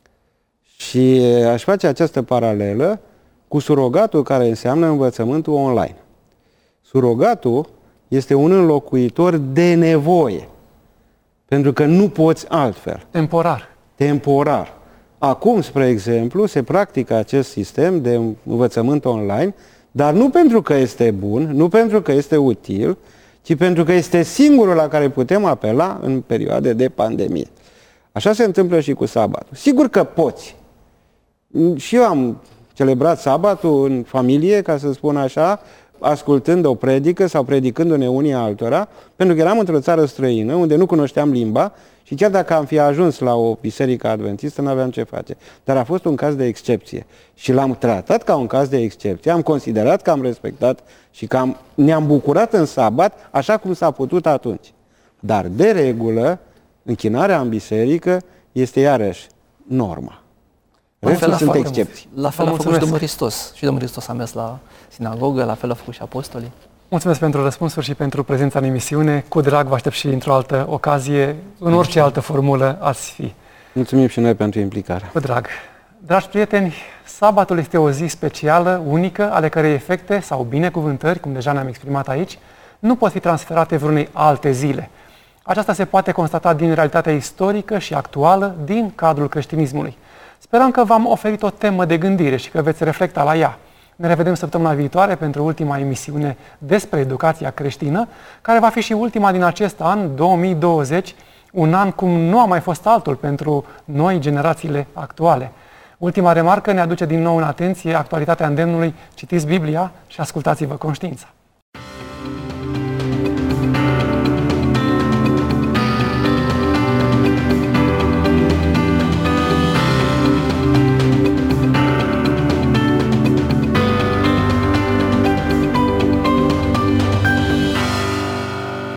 Și aș face această paralelă cu surogatul, care înseamnă învățământul online. Surogatul este un înlocuitor de nevoie, pentru că nu poți altfel. Temporar. Acum, spre exemplu, se practică acest sistem de învățământ online, dar nu pentru că este bun, nu pentru că este util, ci pentru că este singurul la care putem apela în perioade de pandemie. Așa se întâmplă și cu sabatul. Sigur că poți. Și eu am celebrat sabatul în familie, ca să spun așa, ascultând o predică sau predicându-ne unii altora, pentru că eram într-o țară străină, unde nu cunoșteam limba și chiar dacă am fi ajuns la o biserică adventistă, n-aveam ce face. Dar a fost un caz de excepție și l-am tratat ca un caz de excepție, am considerat că am respectat și că ne-am bucurat în sabat așa cum s-a putut atunci. Dar de regulă, închinarea în biserică este iarăși norma. Restul sunt excepții. La fel a făcut și Domnul Hristos. Și Domnul Hristos a mers la sinagogă, la fel a făcut și apostolii. Mulțumesc pentru răspunsuri și pentru prezența în emisiune. Cu drag vă aștept și într-o altă ocazie, în orice altă formulă ați fi. Mulțumim și noi pentru implicare. Cu drag. Dragi prieteni, sabatul este o zi specială, unică, ale cărei efecte sau binecuvântări, cum deja ne-am exprimat aici, nu pot fi transferate vreunei alte zile. Aceasta se poate constata din realitatea istorică și actuală din cadrul creștinismului. Sperăm că v-am oferit o temă de gândire și că veți reflecta la ea. Ne revedem săptămâna viitoare pentru ultima emisiune despre educația creștină, care va fi și ultima din acest an, 2020, un an cum nu a mai fost altul pentru noi, generațiile actuale. Ultima remarcă ne aduce din nou în atenție actualitatea îndemnului: citiți Biblia și ascultați-vă conștiința.